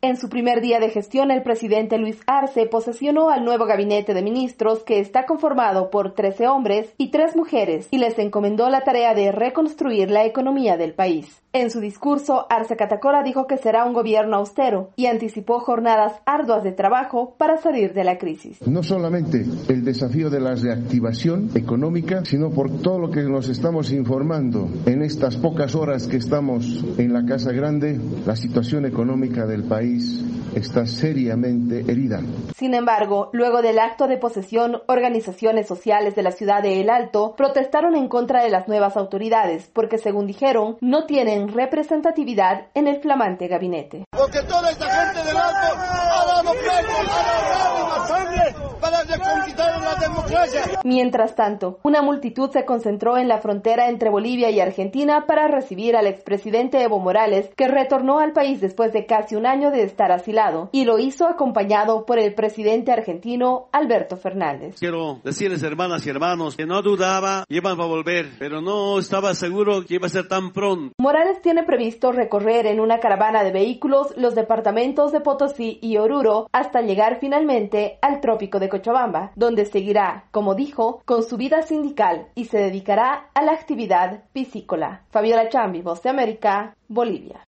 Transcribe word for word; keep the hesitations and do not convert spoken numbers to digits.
En su primer día de gestión, el presidente Luis Arce posesionó al nuevo gabinete de ministros, que está conformado por trece hombres y tres mujeres, y les encomendó la tarea de reconstruir la economía del país. En su discurso, Arce Catacora dijo que será un gobierno austero y anticipó jornadas arduas de trabajo para salir de la crisis. No solamente el desafío de la reactivación económica, sino por todo lo que nos estamos informando en estas pocas horas que estamos en la Casa Grande, la situación económica del país está seriamente herida. Sin embargo, luego del acto de posesión, organizaciones sociales de la ciudad de El Alto protestaron en contra de las nuevas autoridades, porque según dijeron, no tienen representatividad en el flamante gabinete. Porque toda esta gente del Alto ha dado pecho, ha dado sangre para reconquistar la democracia. Mientras tanto, una multitud se concentró en la frontera entre Bolivia y Argentina para recibir al expresidente Evo Morales, que retornó al país después de casi un año de estar asilado, y lo hizo acompañado por el presidente argentino Alberto Fernández. Quiero decirles, hermanas y hermanos, que no dudaba que iban a volver, pero no estaba seguro que iba a ser tan pronto. Morales tiene previsto recorrer en una caravana de vehículos los departamentos de Potosí y Oruro hasta llegar finalmente al trópico de Cochabamba, donde seguirá, como dijo, con su vida sindical y se dedicará a la actividad piscícola. Fabiola Chambi, Voz de América, Bolivia.